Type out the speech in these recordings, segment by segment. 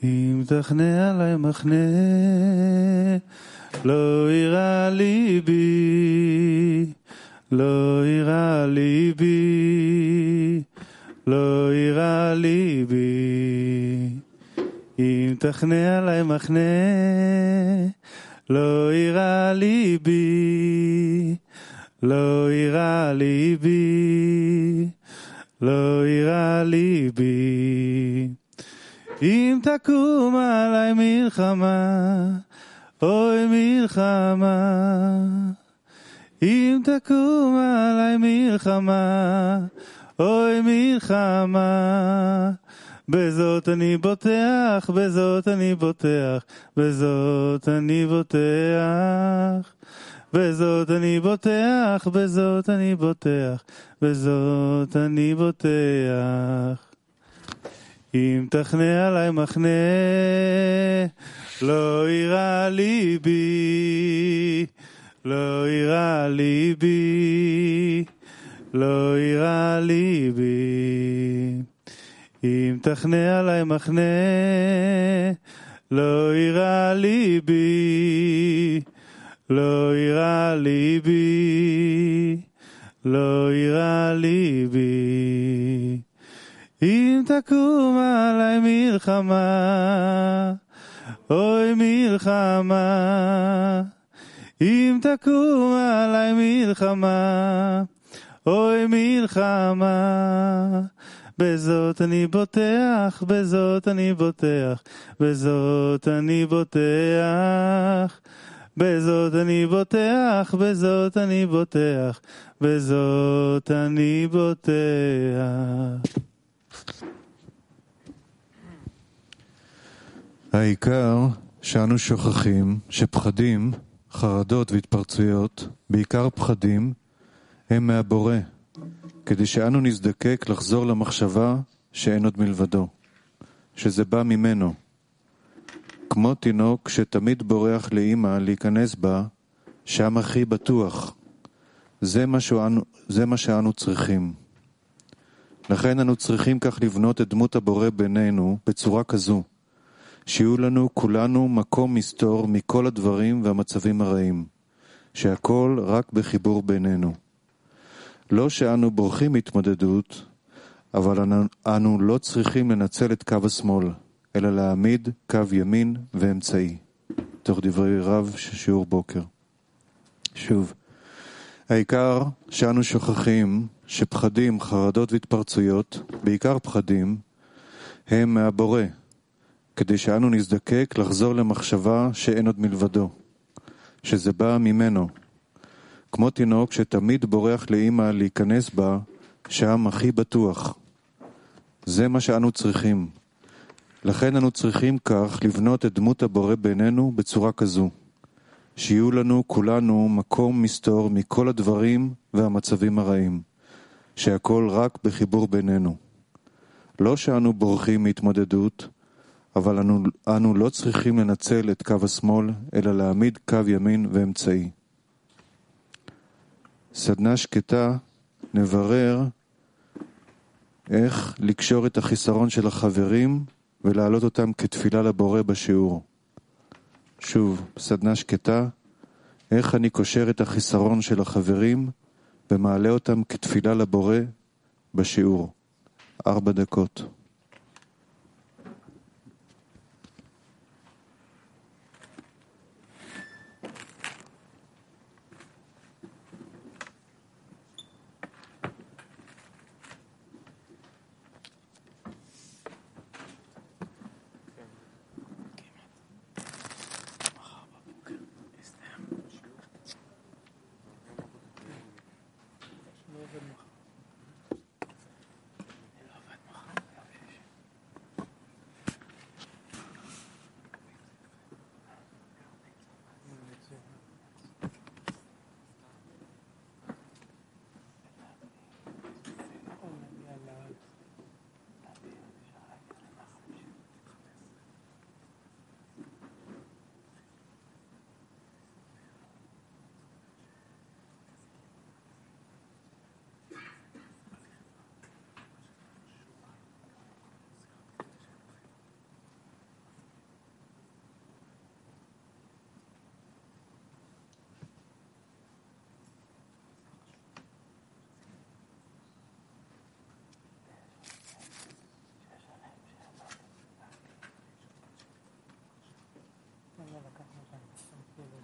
אם תחנה עלי מחנה, לא ירא ליבי, לא ירא ליבי, לא ירא ליבי. אם תחנה עלי מחנה, לא ירא ליבי, לא ירא ליבי, לא ירא ליבי. אם תקום עלי מלחמה, אוי מלחמה. אם תקום עלי מלחמה, אוי מלחמה. בזאת אני בוטח, בזאת אני בוטח, בזאת אני בוטח. בזאת אני בוטח, בזאת אני בוטח, בזאת אני בוטח. אם תחנה עלי מחנה, לא ירא ליבי, לא ירא ליבי, לא ירא ליבי. אם תחנה עלי מחנה, לא ירא ליבי, לא ירא ליבי, לא ירא ליבי. אם תקום עלי מלחמה, אוי מלחמה. אם תקום עלי מלחמה, אוי מלחמה. בזאת אני בוטח, בזאת אני בוטח, בזאת אני בוטח. בזאת אני בוטח, בזאת אני בוטח, בזאת אני בוטח. העיקר שאנו שוכחים שפחדים, חרדות והתפרצויות, בעיקר פחדים, הם מהבורא, כדי שאנו נזדקק לחזור למחשבה שאין עוד מלבדו, שזה בא ממנו. כמו תינוק שתמיד בורח לאמא להיכנס בה, שם הכי בטוח. זה מה שאנו צריכים. לכן אנו צריכים כך לבנות את דמות הבורא בינינו בצורה כזו, שיהיו לנו כולנו מקום מסתור מכל הדברים והמצבים הרעים, שהכל רק בחיבור בינינו. לא שאנו בורחים מהתמודדות, אבל אנו לא צריכים לנצל את קו השמאל, אלא להעמיד קו ימין ואמצעי. תוך דברי רב שיעור בוקר. שוב, העיקר שאנו שוכחים שפחדים, חרדות והתפרצויות, בעיקר פחדים, הם מהבורא, כדי שאנו נזדקק לחזור למחשבה שאין עוד מלבדו, שזה בא ממנו. כמו תינוק שתמיד בורח לאמא להיכנס בה, שם הכי בטוח. זה מה שאנו צריכים. לכן אנו צריכים כך לבנות את דמות הבורא בינינו בצורה כזו, שיהיו לנו כולנו מקום מסתור מכל הדברים והמצבים הרעים, שהכל רק בחיבור בינינו. לא שאנו בורחים מהתמודדות, אבל אנו לא צריכים לנצל את קו השמאל, אלא להעמיד קו ימין ואמצעי. סדנה שקטה נברר איך לקשור את החיסרון של החברים ולהעלות אותם כתפילה לבורא בשיעור. שוב, סדנה שקטה, איך אני קושר את החיסרון של החברים ומעלה אותם כתפילה לבורא בשיעור. 4 דקות.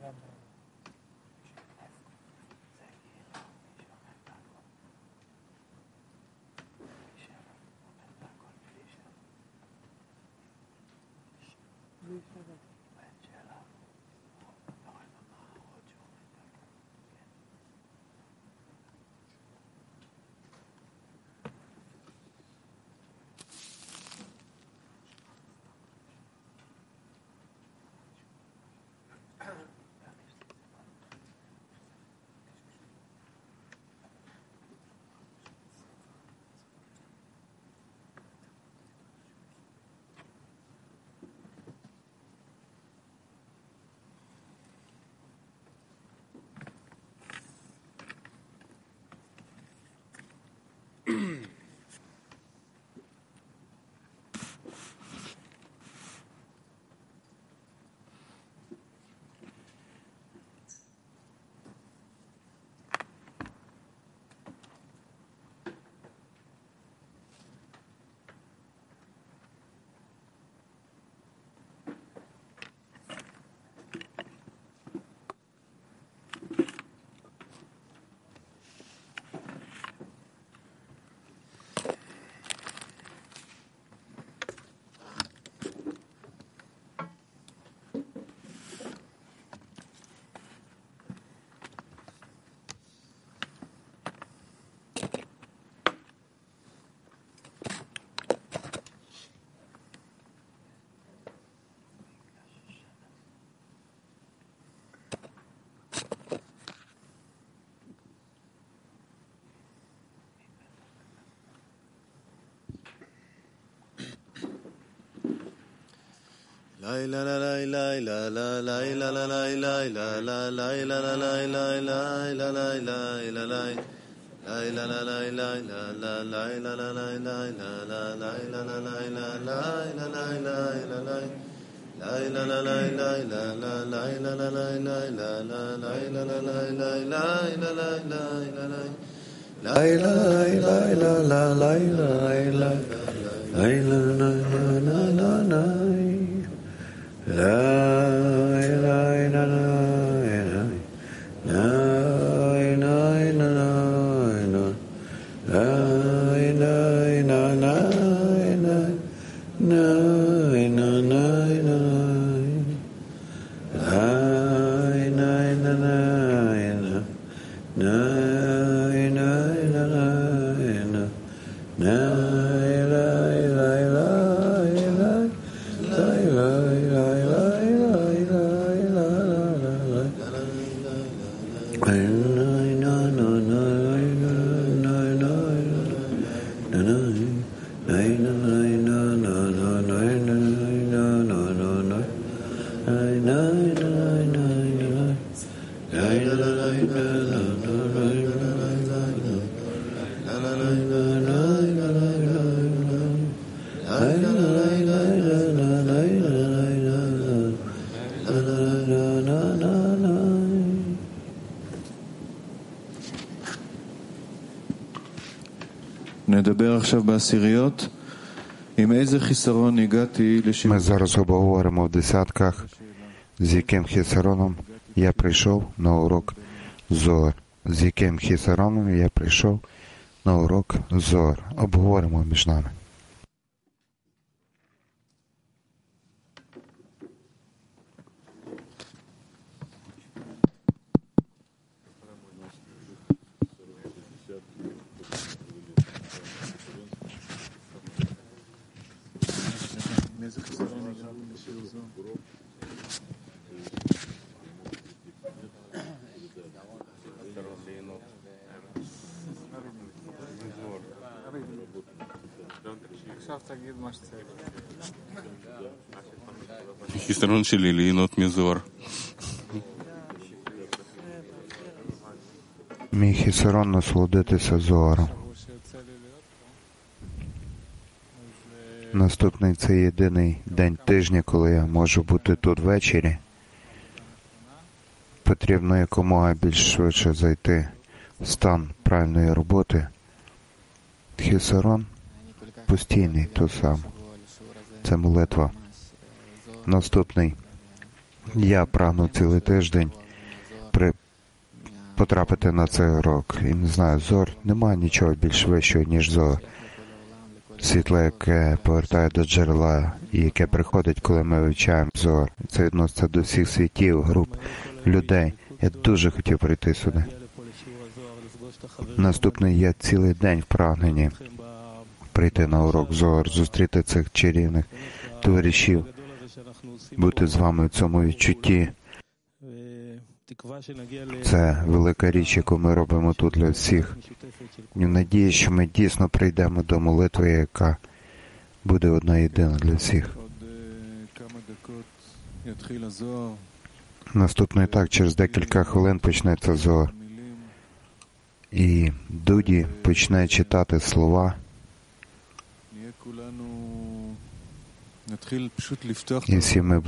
נדבר עכשיו בעשיריות. עם איזה חיסרון הגעתי Ми зараз обговоримо в десятках, з яким хісароном я прийшов на урок Зоар. З яким хісароном я прийшов на урок Зоар. Обговоримо між нами. חיסרון שלי ליהנות מזוהר. Мій хісарон насолодитися Зоаром. Наступний – це єдиний день тижня, коли я можу бути тут ввечері. Потрібно якомога більш швидше зайти в стан правильної роботи. Хісарон постійний, то сам. Це молитва. Наступний Я прагну цілий тиждень потрапити на цей урок. І не знаю, Зор, немає нічого більш вищого, ніж Зор. Світло, яке повертає до джерела і яке приходить, коли ми вивчаємо Зор. Це відноситься до всіх світів, груп, людей. Я дуже хотів прийти сюди. Наступний я цілий день в прагненні прийти на урок Зор, зустріти цих чарівних товаришів, бути з вами в цьому відчутті. Це велика річ, яку ми робимо тут для всіх. І в надії, що ми дійсно прийдемо до молитви, яка буде одна єдина для всіх. Наступний так, через декілька хвилин почнеться Зор. І Дуді почне читати слова. І всі ми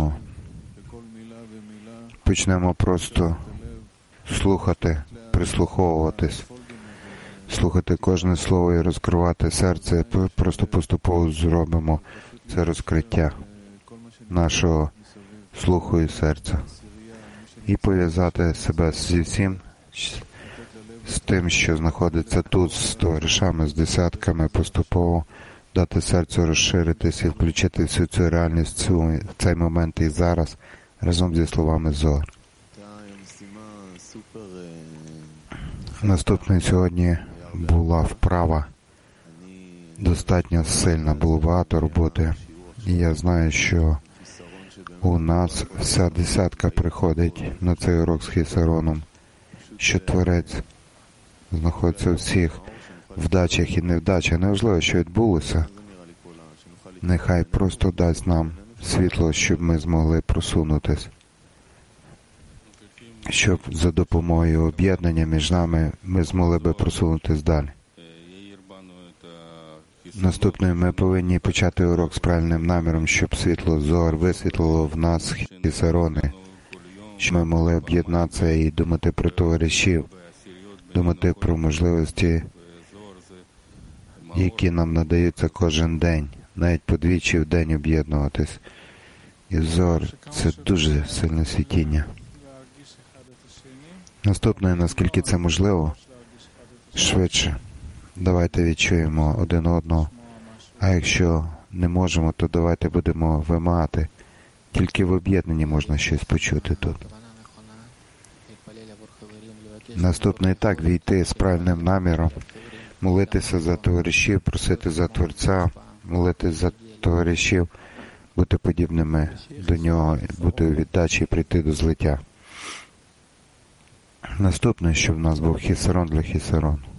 почнемо просто слухати, прислуховуватись, слухати кожне слово і розкривати серце. Просто поступово зробимо це розкриття нашого слуху і серця. І пов'язати себе зі всім, з тим, що знаходиться тут, з товаришами, з десятками, поступово дати серцю розширитись і включити всю цю реальність в цей момент і зараз, разом зі словами Зор. Наступний сьогодні була вправа достатньо сильна, було багато роботи. І я знаю, що у нас вся десятка приходить на цей урок з Хісароном, що Творець знаходиться у всіх вдачах і невдачах. Неважливо, що відбулося. Нехай просто дасть нам світло, щоб ми змогли просунутись. Щоб за допомогою об'єднання між нами ми змогли би просунутись далі. Наступною ми повинні почати урок з правильним наміром, щоб світло Зор висвітлило в нас Хісарони, щоб ми могли об'єднатися і думати про товаришів, думати про можливості, які нам надаються кожен день, навіть подвічі в день об'єднуватись. І Зор – це дуже сильне світіння. Наступне, наскільки це можливо, швидше. Давайте відчуємо один одного. А якщо не можемо, то давайте будемо вимагати. Тільки в об'єднанні можна щось почути тут. Наступний так, війти з правильним наміром, молитися за товаришів, просити за Творця, молитися за товаришів, бути подібними до нього, бути у віддачі і прийти до злиття. Наступне, щоб в нас був Хісарон для Хісарону.